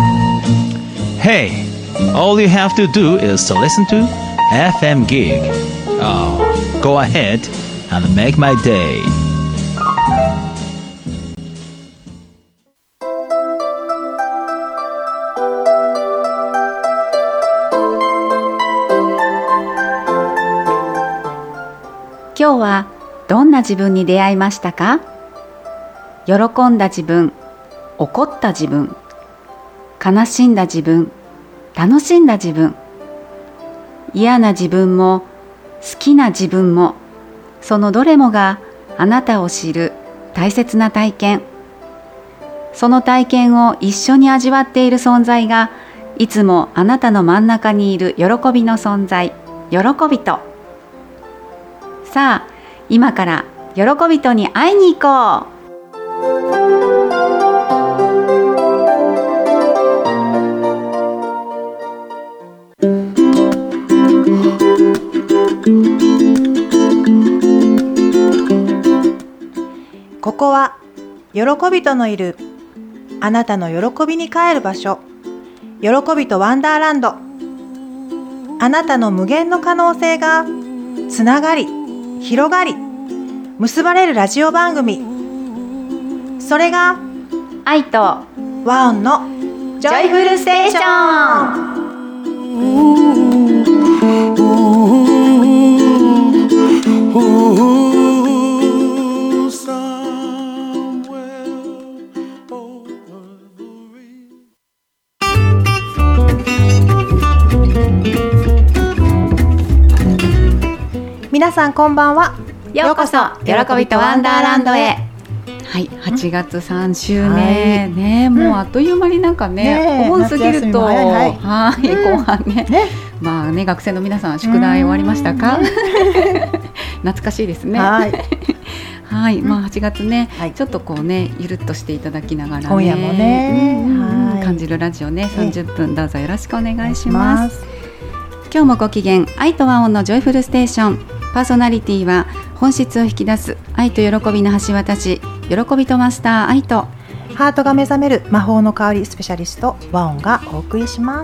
Hey, all you have to do is to listen to FM Gig. Oh, go ahead and make my day. 今日はどんな自分に出会いましたか？喜んだ自分、怒った自分、悲しんだ自分、楽しんだ自分、嫌な自分も好きな自分も、そのどれもがあなたを知る大切な体験。その体験を一緒に味わっている存在が、いつもあなたの真ん中にいる喜びの存在、喜びと。さあ、今から喜びとに会いに行こう。 ここは喜びとのいるあなたの喜びに帰る場所、喜びとワンダーランド。あなたの無限の可能性がつながり、広がり、結ばれるラジオ番組。それが愛と和音のジョイフルステーション。皆さんこんばんは。 ようこそ喜びとワンダーランドへ。はい、8月3週目、ね、もうあっという間になんかね、お盆過ぎると、はい後半ね、まあね、学生の皆さん宿題終わりましたか？懐かしいですね。はい、まあ8月ね、ちょっとこうねゆるっとしていただきながらね、 今夜もね、 感じるラジオね、30分どうぞよろしくお願いします。今日もご機嫌、愛と和音のジョイフルステーション。パーソナリティは本質を引き出す愛と喜びの橋渡し、喜びとマスター愛とハートが目覚める魔法の香りスペシャリスト和音がお送りします。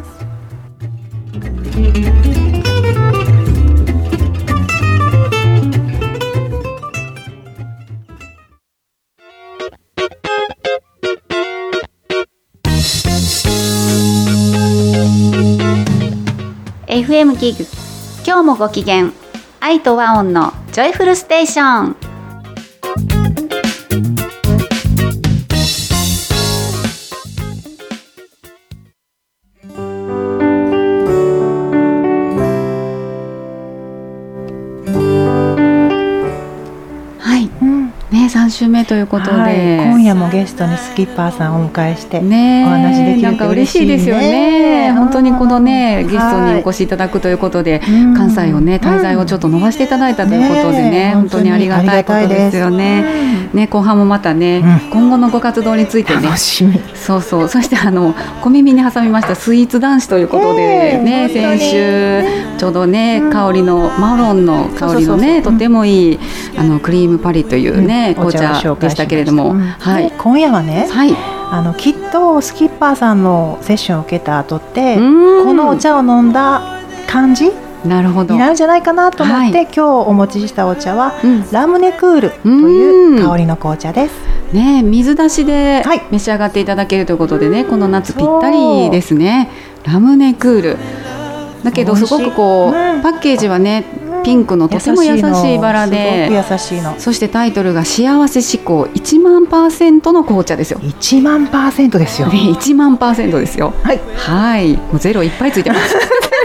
FM ギグ、今日もご機嫌、愛と和音のジョイフルステーション。3週目ということで、 今夜もゲストにスキッパーさんをお迎えしておね、 話できると嬉しいね。 なんか嬉しいですよね。本当にこのねゲストにお越しいただくということで、関西をね滞在をちょっと伸ばしていただいたということでね、本当にありがたいことですよね。後半もまたね、今後のご活動についてね、楽しみ。そして小耳に挟みましたスイーツ男子ということでね、先週ちょうどね香りのマロンの香りのねとてもいいクリームパリというね紅茶でしたけれども、 今夜はね、きっとスキッパーさんのセッションを受けた後ってこのお茶を飲んだ感じになるんじゃないかなと思って、今日お持ちしたお茶は、ラムネクールという香りの紅茶です。 ね、水出しで召し上がっていただけるということでね、この夏ぴったりですね。ラムネクールだけどすごくこう、パッケージはねピンクのとても優しいバラで、 優しいの。 そしてタイトルが幸せ志向1万%の紅茶ですよ。 1万%ですよ、 1万%ですよ。はい、もうゼロいっぱいついてます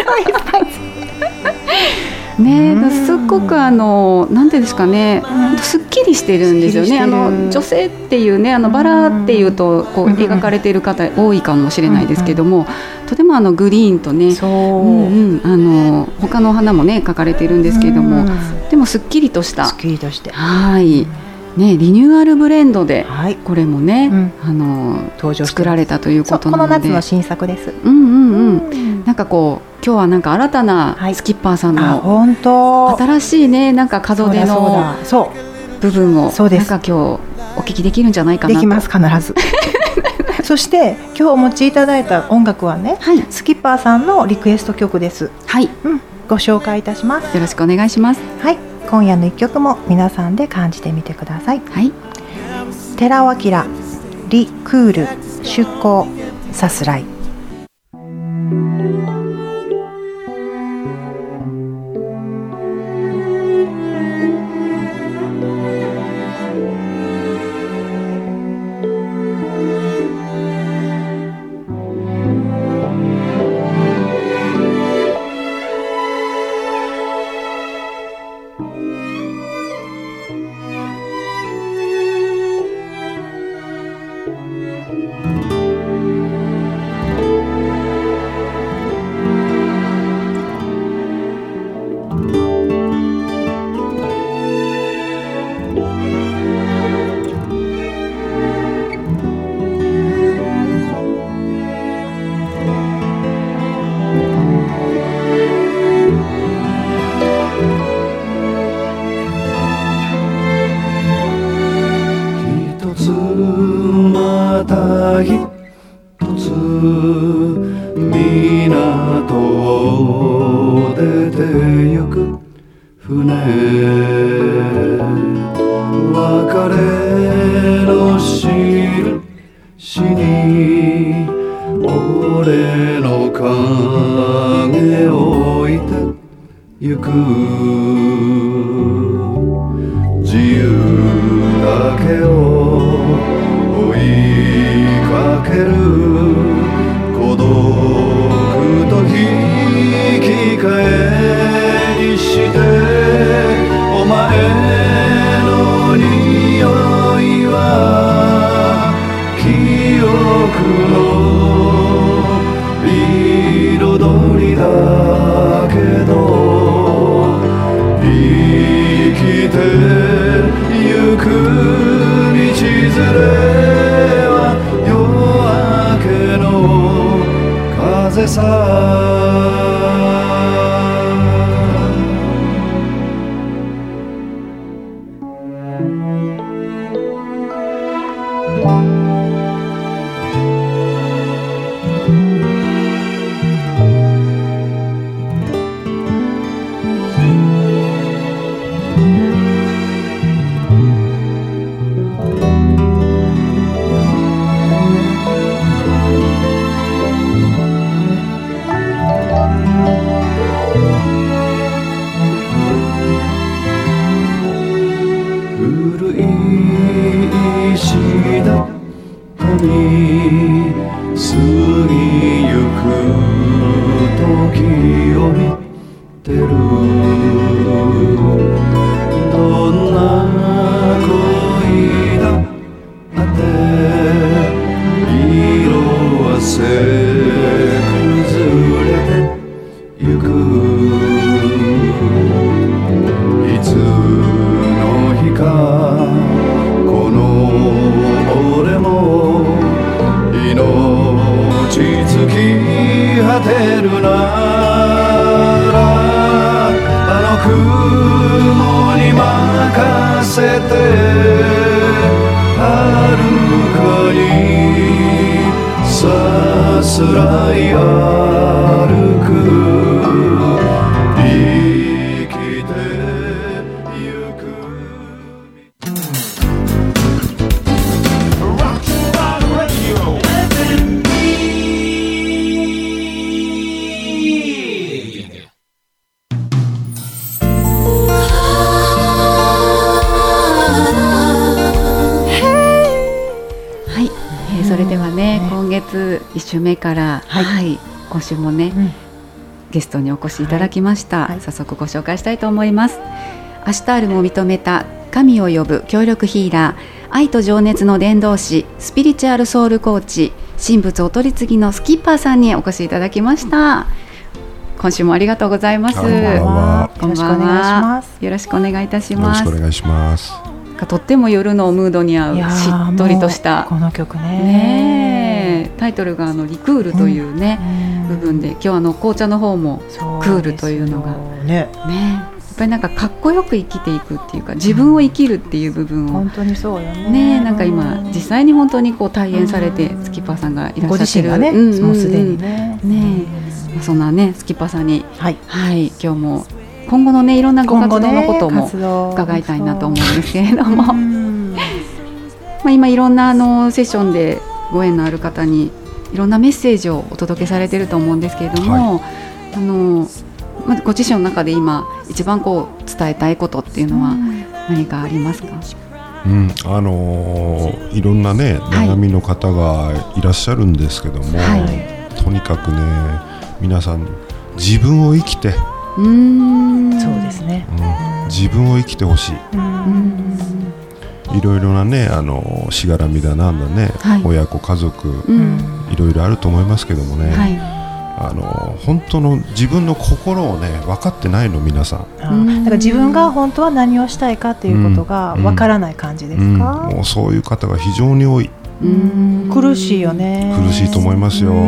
ね、すっごくなんていうんですかね、すっきりしてるんですよね。女性っていうね、バラっていうとこう描かれている方多いかもしれないですけども、とてもグリーンとね、他のお花もね描かれているんですけれども、でもすっきりとしたね、リニューアルブレンドで、これもね、作られたということなので、 この夏の新作です。 なんかこう今日はなんか新たなスキッパーさんの新しいね、なんか門出の部分をなんか今日お聞きできるんじゃないかなと。 できます、必ずそして今日お持ちいただいた音楽はね、 はい、 スキッパーさんのリクエスト曲です。 はい、 ご紹介いたします。 よろしくお願いします。 はい、今夜の一曲も皆さんで感じてみてください。 はい、 寺尾明、リクール、出航、さすらい。 1週目から、今週もね、ゲストにお越しいただきました、早速ご紹介したいと思います。アシュタールも認めた神を呼ぶ協力ヒーラー、愛と情熱の伝道師、スピリチュアルソウルコーチ、神仏お取り次ぎのスキッパーさんにお越しいただきました。今週もありがとうございます。こんばんは。よろしくお願いします。よろしくお願いいたします。 よろしくお願いします。 とっても夜のムードに合うしっとりとしたこの曲 ねタイトルがリクールというね、部分で、今日紅茶の方もクールというのがね、やっぱりなんかかっこよく生きていくっていうか、自分を生きるっていう部分を、 本当にそうよね。 なんか今実際に本当にこう体現されて、ススキッパーさんがいらっしゃってる、 ご自身がね、もうすでにね。 そんなねスキッパーさんに、 はい、 今日も今後のねいろんなご活動のことも伺いたいなと思うんですけれども、今いろんなセッションでご縁のある方にいろんなメッセージをお届けされていると思うんですけれども、ご自身の中で今一番こう伝えたいことっていうのは何かありますか？ いろんなね悩みの方がいらっしゃるんですけども、とにかくね皆さん自分を生きて、 そうですね、 自分を生きてほしい。いろいろなねしがらみだなんだね、親子家族、いろいろあると思いますけどもね、本当の自分の心をね分かってないの皆さん。 だから自分が本当は何をしたいかっていうことが分からない感じですか？ もうそういう方が非常に多い。 苦しいよね。 苦しいと思いますよ。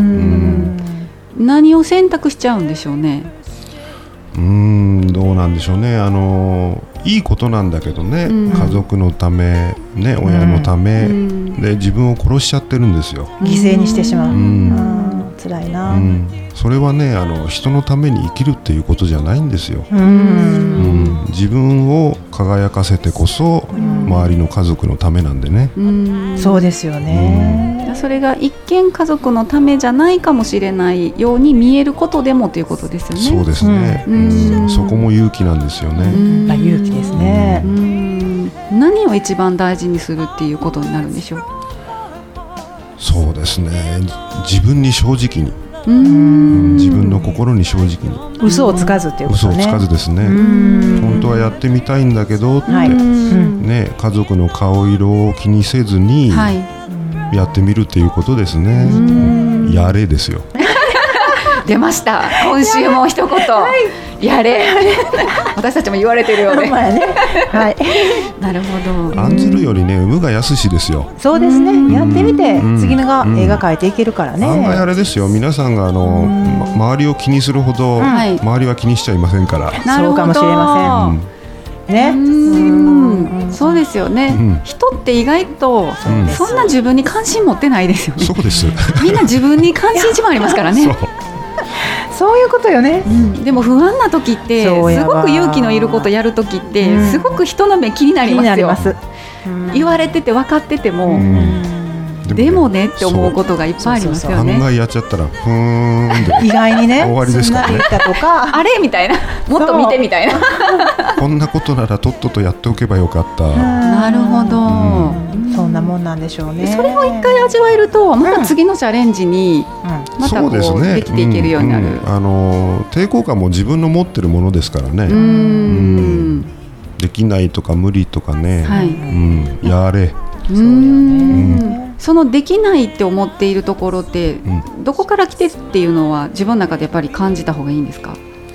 何を選択しちゃうんでしょうね。 どうなんでしょうね。いいことなんだけどね、家族のため、ね、親のため、で自分を殺しちゃってるんですよ。 犠牲にしてしまう。辛いな。 それはね人のために生きるっていうことじゃないんですよ。自分を輝かせてこそ、周りの家族のためなんでね。 そうですよね。 それが一見家族のためじゃないかもしれないように見えることでもということですよね。 そうですね。そこも勇気なんですよね。 勇気ですね。 何を一番大事にするっていうことになるんでしょう？ そうですね。自分に正直に。自分の心に正直に。 嘘をつかずっていうことね。 嘘をつかずですね。本当はやってみたいんだけどって、ね、家族の顔色を気にせずにやってみるっていうことですね。やれですよ。 出ました。今週も一言、やれ。私たちも言われてるよね。なるほど。 案ずるよりね産むがやすしですよ。 そうですね。やってみて次のが絵が描いていけるからね。 案外あれですよ。皆さんが周りを気にするほど周りは気にしちゃいませんから。 そうかもしれません。ね。 そうですよね。人って意外とそんな自分に関心持ってないですよね。 そうです。 みんな自分に関心一番ありますからね。 そういうことよね。 でも不安な時ってすごく勇気のいることやる時ってすごく人の目気になりますよ。言われてて分かっててもでもねって思うことがいっぱいありますよね。 案外やっちゃったらふーんで意外にね終わりですからね。 あれみたいな、もっと見てみたいな。 こんなことならとっととやっておけばよかった。 なるほど。 そんなもんなんでしょうね。 それを一回味わえるとまた次のチャレンジにまたこうできていけるようになる。 抵抗感も自分の持ってるものですからね。できないとか無理とかね、やれ。そのできないって思っているところってどこから来てっていうのは自分の中でやっぱり感じた方がいいんですか？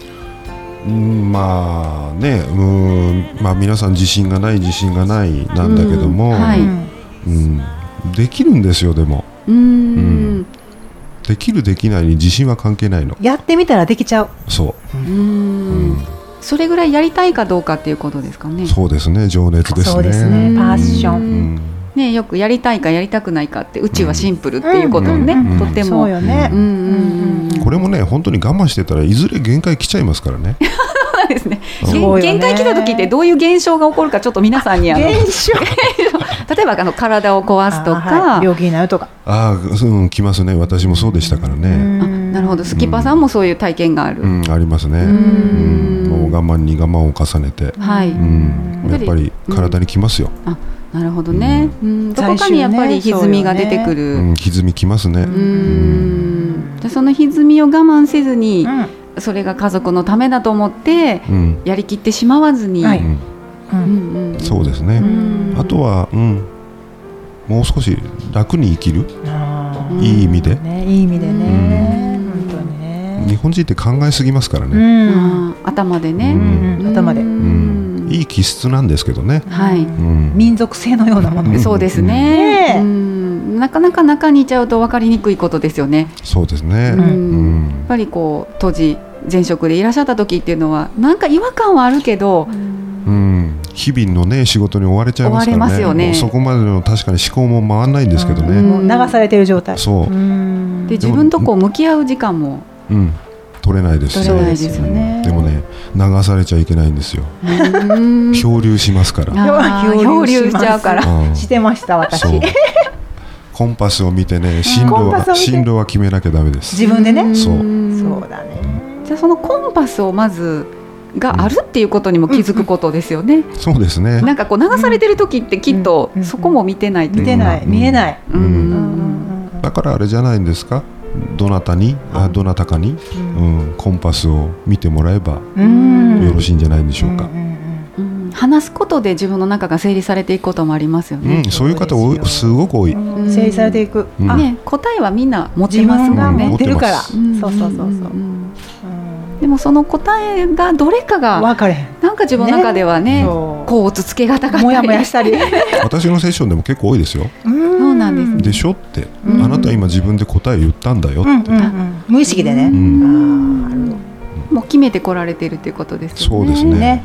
まあね、皆さん自信がないなんだけども、できるんですよ。でもできるできないに自信は関係ないの。 やってみたらできちゃう。 そう。 それぐらいやりたいかどうかっていうことですかね。 そうですね。情熱ですね。 そうですね。パッション。 ね、よくやりたいかやりたくないかってうちはシンプルっていうことをね、とてもそうよね。 これもね本当に我慢してたらいずれ限界来ちゃいますからね。 そうですね。限界来た時ってどういう現象が起こるかちょっと皆さんに例えば体を壊すとか病気になるとか。 来ますね。私もそうでしたからね。 なるほど。スキッパーさんもそういう体験がある。 ありますね。もう我慢に我慢を重ねて、やっぱり体にきますよ。 なるほどね。どこかにやっぱり歪みが出てくる。 歪みきますね。 その歪みを我慢せずに、それが家族のためだと思ってやりきってしまわずに。 そうですね。あとはもう少し楽に生きる。いい意味で。 いい意味でね。本当にね。 日本人って考えすぎますからね。 頭でね。 頭で。 いい気質なんですけどね。 民族性のようなもの。 そうですね。なかなか中にいちゃうと分かりにくいことですよね。 そうですね。やっぱりこう当時前職でいらっしゃった時っていうのはなんか違和感はあるけど、 日々のね仕事に追われちゃいますからね。 追われますよね。 そこまでの確かに思考も回らないんですけどね。 もう流されてる状態。 そう。 で自分とこう向き合う時間も取れないですし、 取れないですよね。 でもね流されちゃいけないんですよ。漂流しますから。 漂流しちゃうから。 してました私。 コンパスを見てね進路は決めなきゃダメです。 自分でね。 そうだね。 じゃあそのコンパスをまずがあるっていうことにも気づくことですよね。 そうですね。 なんかこう流されてる時ってきっとそこも見てないというか、 見えない。 だからあれじゃないんですか。どなたかに、コンパスを見てもらえばよろしいんじゃないでしょうか。 話すことで自分の中が整理されていくこともありますよね。 そういう方すごく多い。 整理されていく。 答えはみんな持ってますもんね。 持ってるから。そう。 でもその答えがどれかがなんか自分の中ではね、こうつつけがたかったり、 もやもやしたり。 私のセッションでも結構多いですよ。 そうなんですね。 でしょって、あなた今自分で答え言ったんだよって。 無意識でね。 もう決めてこられているということですよね。 そうですね。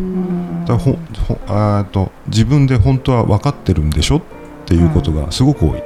自分で本当は分かってるんでしょっていうことがすごく多い。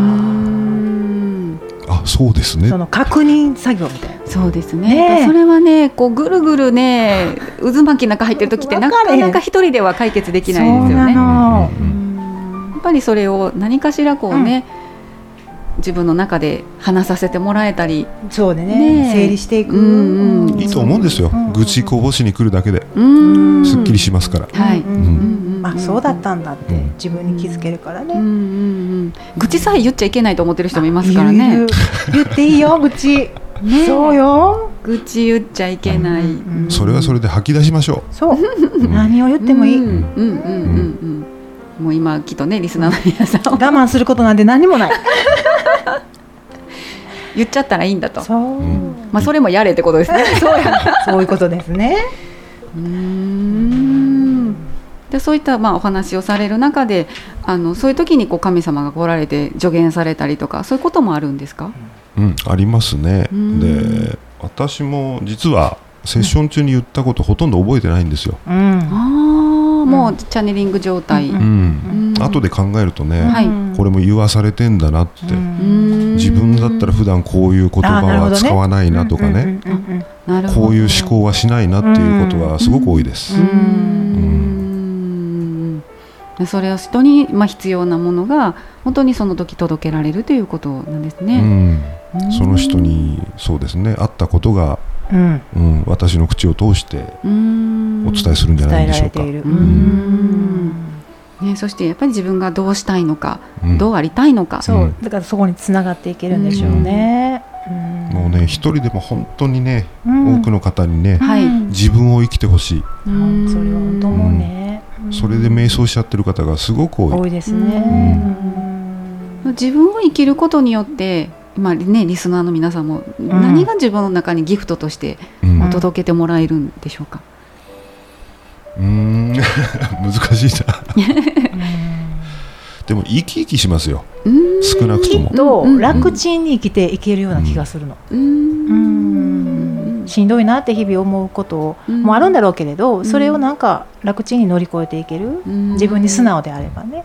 そうですね。 その確認作業みたいな。 そうですね。それはね、こうぐるぐるね、渦巻きの中入ってる時ってなかなか一人では解決できないですよね。やっぱりそれを何かしらこうね、自分の中で話させてもらえたり、 そうでね、整理していく。 いいと思うんですよ。愚痴こぼしに来るだけで、すっきりしますから。 はい。 そうだったんだって自分に気づけるからね。 愚痴さえ言っちゃいけないと思ってる人もいますからね。 言っていいよ愚痴。そうよ。 愚痴言っちゃいけない。 それはそれで吐き出しましょう。 そう。何を言ってもいい。 もう今きっとねリスナーの皆さん我慢することなんて何もない。 言っちゃったらいいんだと。 そう。 それもやれってことですね。 そういうことですね。 でそういったお話をされる中でそういう時にこう神様が来られて助言されたりとかそういうこともあるんですか？ ありますね。で私も実はセッション中に言ったことほとんど覚えてないんですよ。 もうチャネリング状態。 後で考えるとね、これも言わされてんだなって、自分だったら普段こういう言葉は使わないなとかね、こういう思考はしないなっていうことがすごく多いです。 それを人に必要なものが本当にその時届けられるということなんですね。 その人にそうですね、あったことが私の口を通してお伝えするんじゃないでしょうか。 そしてやっぱり自分がどうしたいのか、どうありたいのか、 だからそこにつながっていけるんでしょうね。 もうね一人でも本当にね、多くの方にね、自分を生きてほしい。 それは本当もね。 それで瞑想しちゃってる方がすごく多い。 多いですね。 自分を生きることによって今ねリスナーの皆さんも何が自分の中にギフトとして届けてもらえるんでしょうか？ 難しいな。でも生き生きしますよ。少なくとも。 きっと楽ちんに生きていけるような気がするの。しんどいなって日々思うこともあるんだろうけれど、それをなんか楽ちんに乗り越えていける。自分に素直であればね。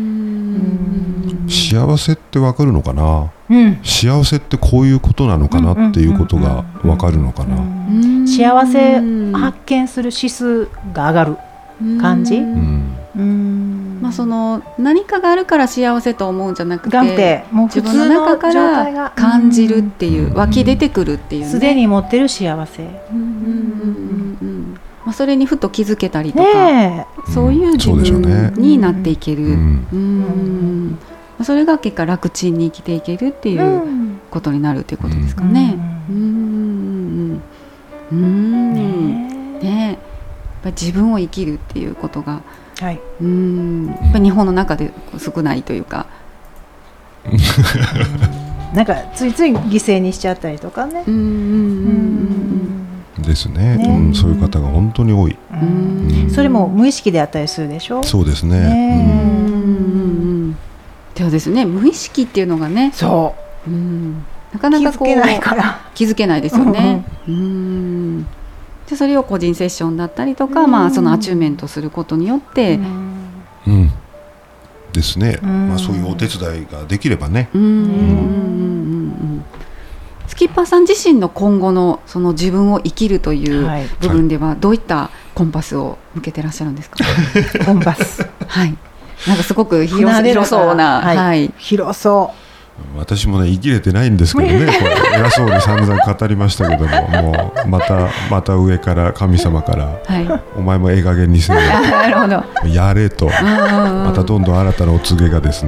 幸せってわかるのかな。幸せってこういうことなのかなっていうことがわかるのかな。 幸せ発見する指数が上がる感じ。 その何かがあるから幸せと思うんじゃなくて、 もう自分の中から感じるっていう、湧き出てくるっていうね。すでに持ってる幸せ。 それにふと気づけたりとか、そういう自分になっていける。それが結果楽ちんに生きていけるっていうことになるっていうことですかね。やっぱり自分を生きるっていうことが、やっぱり日本の中で少ないというか、 なんかついつい犠牲にしちゃったりとかね。 ですね。そういう方が本当に多い。 それも無意識であったりするでしょ。 そうですね。 そうですね。無意識っていうのがね。 そう。 なかなかこう気づけないから。 気づけないですよね。 でそれを個人セッションだったりとか、そのアチューメントすることによって、 ですね、そういうお手伝いができればね。 スキッパーさん自身の今後のその自分を生きるという部分ではどういったコンパスを向けてらっしゃるんですか？ コンパスなんかすごく広そうな、 広そう。 私もね言い切れてないんですけどね、これ偉そうに散々語りましたけども、もうまた上から神様から、お前もええ加減にせよやれと、またどんどん新たなお告げがですね、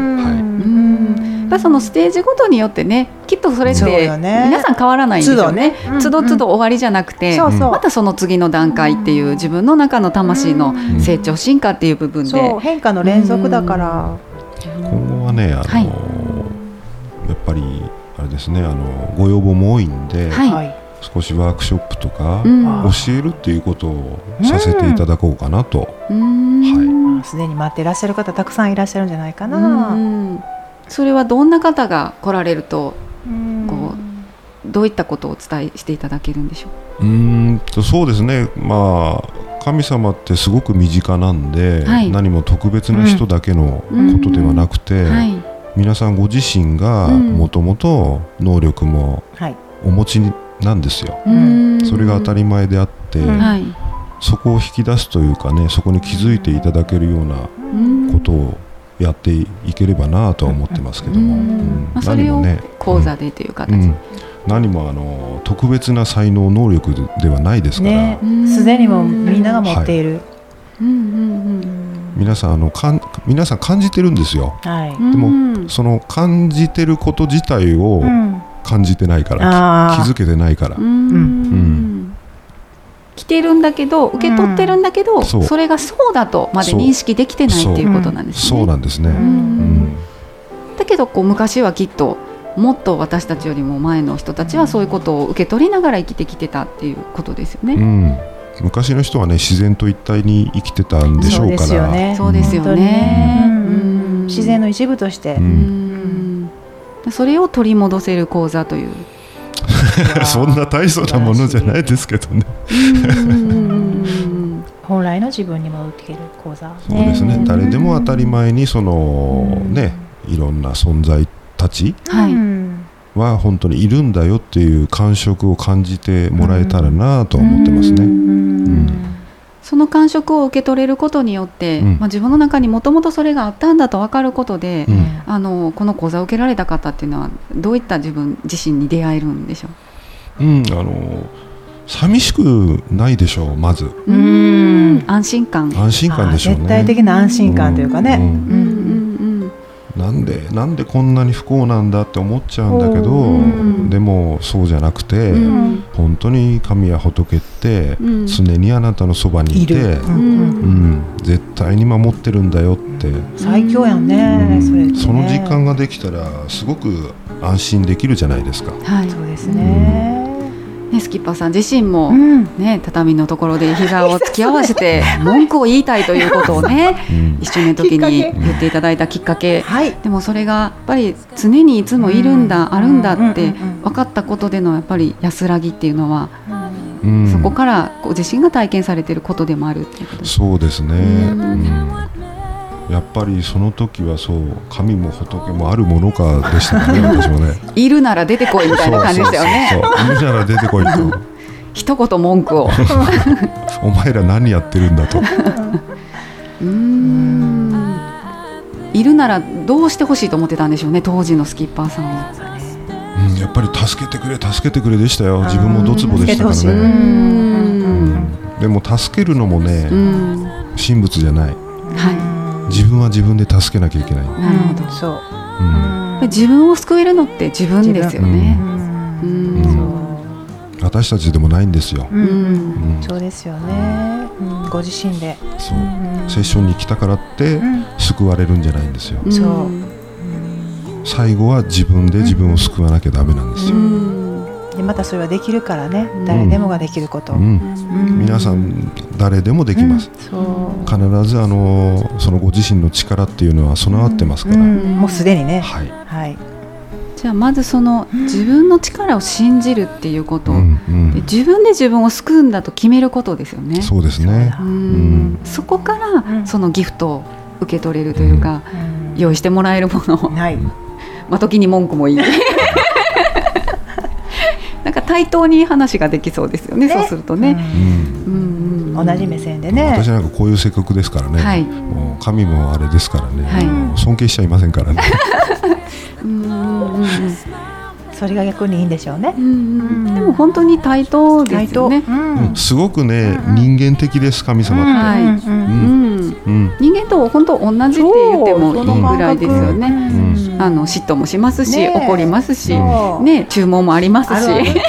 そのステージごとによってね、きっとそれって皆さん変わらないんですよね。都度終わりじゃなくて、またその次の段階っていう自分の中の魂の成長進化っていう部分で、 変化の連続だから、 今後はねやっぱりあれですね、ご要望も多いんで、少しワークショップとか教えるっていうことをさせていただこうかなと。 すでに待っていらっしゃる方たくさんいらっしゃるんじゃないかな。 それはどんな方が来られるとどういったことをお伝えしていただけるんでしょう？ そうですね、神様ってすごく身近なんで、何も特別な人だけのことではなくて、皆さんご自身がもともと能力もお持ちなんですよ。それが当たり前であって、そこを引き出すというかね、そこに気づいていただけるようなことをやっていければなとは思ってますけども、 それを講座でという形、 何も特別な才能能力ではないですから、 すでにもみんなが持っている、 皆さん感じてるんですよ。でもその感じてること自体を感じてないから、気づけてないから、 来てるんだけど、受け取ってるんだけど、それがそうだとまで認識できてないっていうことなんですね。 そうなんですね。 だけど昔はきっともっと私たちよりも前の人たちはそういうことを受け取りながら生きてきてたっていうことですよね。 昔の人はね、自然と一体に生きてたんでしょうから。 そうですよね。 自然の一部として、 それを取り戻せる講座という。 そんな大層なものじゃないですけどね。 本来の自分に戻っていける講座。 そうですね。誰でも当たり前にそのね、いろんな存在たちは本当にいるんだよっていう感触を感じてもらえたらなと思ってますね。 その感触を受け取れることによって、自分の中にもともとそれがあったんだと分かることで、この講座を受けられた方っていうのはどういった自分自身に出会えるんでしょう？ 寂しくないでしょう。まず安心感でしょうね。 絶対的な安心感というかね、 なんでこんなに不幸なんだって思っちゃうんだけど、でもそうじゃなくて、本当に神や仏って常にあなたのそばにいて、絶対に守ってるんだよって。 最強やんね、それってね。 その実感ができたらすごく安心できるじゃないですか。 そうですね。 スキッパーさん自身も、畳のところで膝を突き合わせて文句を言いたいということをね、一緒の時に言っていただいたきっかけ、でもそれがやっぱり常にいつもいるんだ、あるんだって分かったことでのやっぱり安らぎっていうのは、そこからご自身が体験されていることでもあるっていうことです。 そうですね。やっぱりその時はそう、神も仏もあるものかでしたね。私もね、いるなら出てこいみたいな感じでしたよね。 いるなら出てこいと一言文句をお前ら何やってるんだと。 いるならどうしてほしいと思ってたんでしょうね、当時のスキッパーさんは。 やっぱり助けてくれでしたよ。自分もドツボでしたからね。でも助けるのもね、神仏じゃない。自分は自分で助けなきゃいけない。 なるほど。そう。自分を救えるのって自分ですよね。 私たちでもないんですよ。 そうですよね。ご自身で。 そう。セッションに来たからって救われるんじゃないんですよ。 そう。 最後は自分で自分を救わなきゃダメなんですよ。 でまたそれはできるからね。誰でもができること。 皆さん誰でもできます。必ずそのご自身の力っていうのは備わってますから。 もうすでにね。 じゃあまずその自分の力を信じるっていうこと、で自分で自分を救うんだと決めることですよね。 そうですね。 そこからそのギフトを受け取れるというか、用意してもらえるものを、時に文句もいいなんか対等に話ができそうですよね、そうするとね、 同じ目線でね。 私なんかこういう性格ですからね、もう神もあれですからね、尊敬しちゃいませんからねそれが逆にいいんでしょうね。 でも本当に対等ですよね。 すごくね、人間的です、神様って。 人間と本当同じって言ってもいいぐらいですよね。嫉妬もしますし、怒りますし、ね、注文もありますし、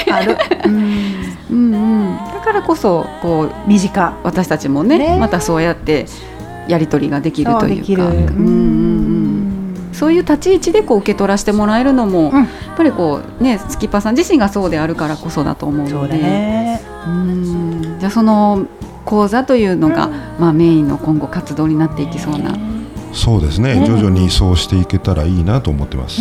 だからこそこう私たちもね、またそうやってやり取りができるというか、そういう立ち位置でこう受け取らせてもらえるのも、やっぱりこうね、スキッパーさん自身がそうであるからこそだと思うので、じゃあその講座というのが、メインの今後活動になっていきそうな。 そうですね、徐々にそうしていけたらいいなと思ってます。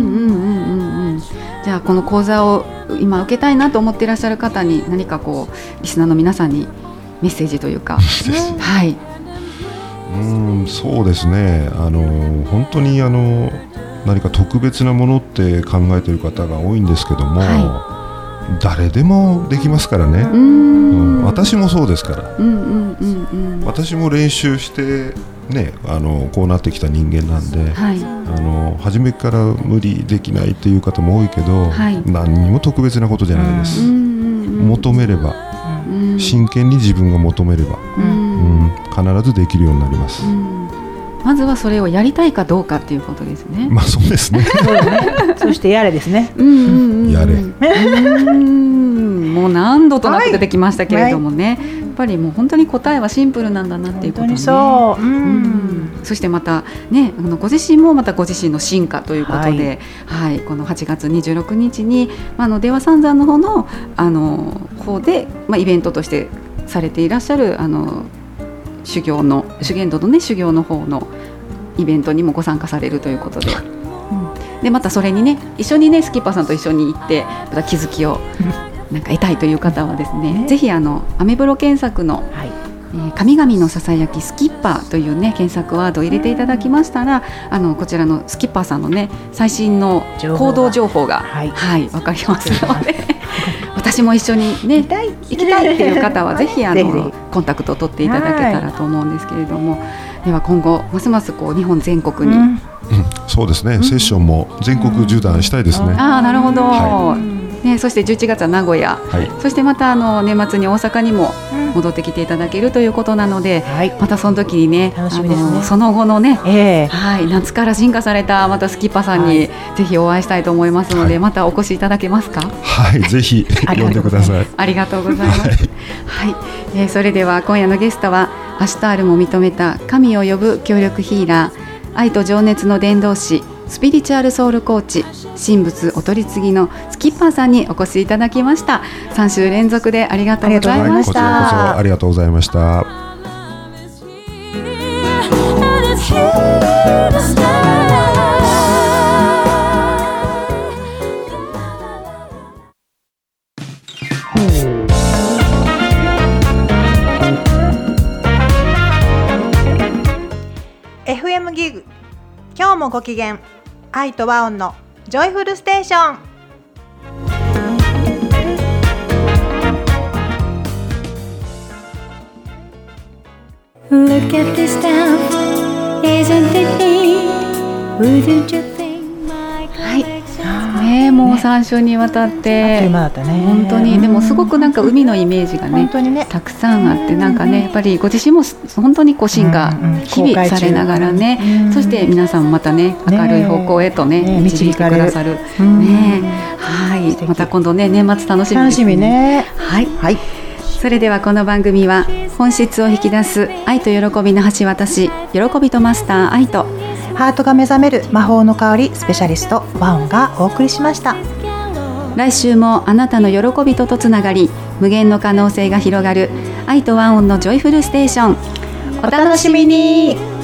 じゃあこの講座を今受けたいなと思っていらっしゃる方に何かこうリスナーの皆さんにメッセージというかはい。 そうですね、本当に何か特別なものって考えている方が多いんですけども、誰でもできますからね。私もそうですから、私も練習してね、こうなってきた人間なんで、初めから無理できないっていう方も多いけど、何にも特別なことじゃないです。求めれば、真剣に自分が求めれば、必ずできるようになります。 まずはそれをやりたいかどうかっていうことですね。 そうですね。 そしてやれですね。 やれ。 もう何度となく出てきましたけれどもね、やっぱりもう本当に答えはシンプルなんだなっていうことね。そしてまたね、ご自身もまたご自身の進化ということで、この8月26日に出羽三山の方の方でイベントとしてされていらっしゃる修験道のね、修行の方のイベントにもご参加されるということで、でまたそれにね一緒にねスキッパーさんと一緒に行ってまた気づきをなんか得たいという方はですね、ぜひアメブロ検索の、神々のささやきスキッパーというね検索ワードを入れていただきましたら、こちらのスキッパーさんのね最新の行動情報が分かりますので私も一緒にね行きたいっていう方はぜひコンタクトを取っていただけたらと思うんですけれども、では今後ますますこう日本全国に、 そうですね、セッションも全国縦断したいですね。 なるほど、ね、そして11月は名古屋、そしてまた年末に大阪にも戻ってきていただけるということなので、またその時にね、楽しみですね。その後のね、夏から進化されたまたスキッパーさんにぜひお会いしたいと思いますので、またお越しいただけますか。 ぜひ呼んでください。 ありがとうございます。それでは今夜のゲストはアシュタールも認めた神を呼ぶ協力ヒーラー、愛と情熱の伝道師、スピリチュアルソウルコーチ、神仏お取り次ぎのスキッパーさんにお越しいただきました。3週連続でありがとうございました。 こちらこそありがとうございました。 FM ギグ、今日もご機嫌、愛と和音のジョイフルステーション。 Look at this stuff, isn't it neat? Wouldn't you think my collection's もう3週にわたって本当に、でもすごくなんか海のイメージがねたくさんあって、なんかねやっぱりご自身も本当にこう進化日々されながらね、そして皆さんもまたね明るい方向へとね導いてくださるね。また今度ね年末楽しみですね。それではこの番組は本質を引き出す愛と喜びの橋渡し、喜びとマスター愛とハートが目覚める魔法の香りスペシャリスト和音がお送りしました。 来週もあなたの喜びとつながり、無限の可能性が広がる愛と和音のジョイフルステーション、お楽しみに。